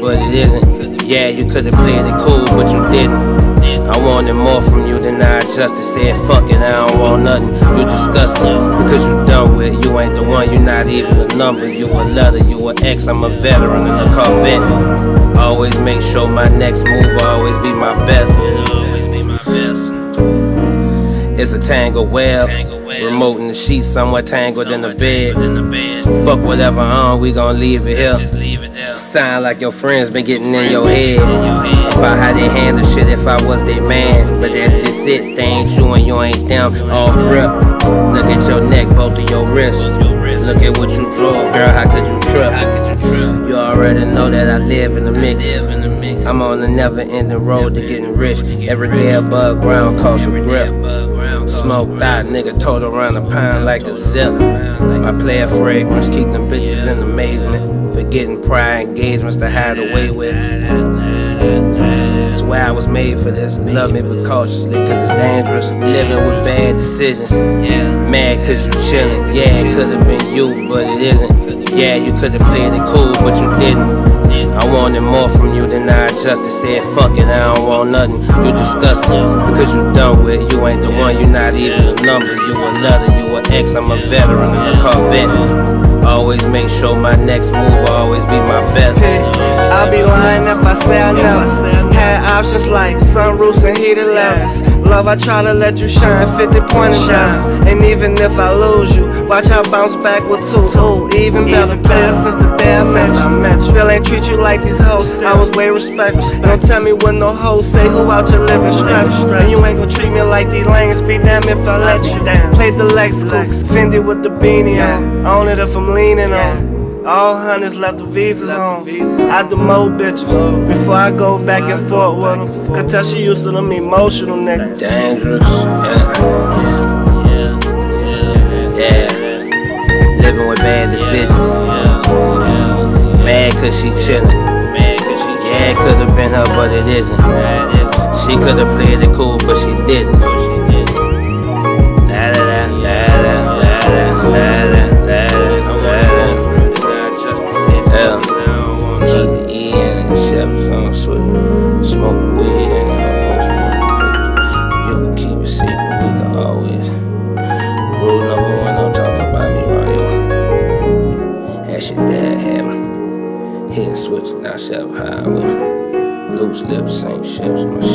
but it isn't. Yeah, you could've played it cool, but you didn't. I wanted more from you than I adjusted. Said fuck it, I don't want nothing. You disgusting, because you done with it. You ain't the one, you not even a number. You a letter, you a ex, I'm a veteran in a Corvette. Always make sure my next move will always be my best. It's a tangled web, remote in the sheets, somewhat tangled in the bed. Fuck whatever on, we gon' leave it here. Sound like your friends been getting in your head about how they handle shit if I was their man. But that's just it, they ain't you and you ain't them. Off rip, look at your neck, both of your wrists. Look at what you drove, girl, how could you trip? You already know that I live in the mix. I'm on the never-ending road to getting rich. Every day above ground costs a grip. Smoked out, nigga told around a pound like a zip. My player fragrance keep them bitches in amazement. Forgetting prior engagements to hide away with. That's why I was made for this. Love me but cautiously, cause it's dangerous. Living with bad decisions. Mad cause you chillin'. Yeah, it could've been you, but it isn't. Yeah, you could've played it cool, but you didn't. I wanted more from you than I adjusted. Said fuck it, I don't want nothing. You disgusting, because you done with it. You ain't the one, you not even a number. You a letter, you a ex, I'm a veteran in a Corvette. Always make sure my next move will always be my best. I'll be lying if I say I never had options like sunroofs and heated lamps. Love, I try to let you shine, 50 pointers down. And even if I lose you, watch I bounce back with two. Ooh, even better since the day I met you. Still ain't treat you like these hoes, I was way respectful. Don't tell me what no hoes say, who out your living stress. And you ain't gon' treat me like these lanes, be damn if I let you down. Played the Lexus, Fendi with the beanie on. Own it if I'm leaning on. All hunters left the visas on. I do more bitches before I go back and forth with them. Could tell she used to them emotional niggas. Dangerous, yeah. Living with bad decisions. Mad cause she chillin'. Yeah, it could've been her, but it isn't. She could've played it cool, but she didn't. La la la la la la la. Keep the E and the Chevys on swivel. Smoke weed and you can keep it secret, we can always. Rule number one, don't talk about me while you. That shit dad had me. Hitting switches, now Chevy highway. Loose lips, same ships, my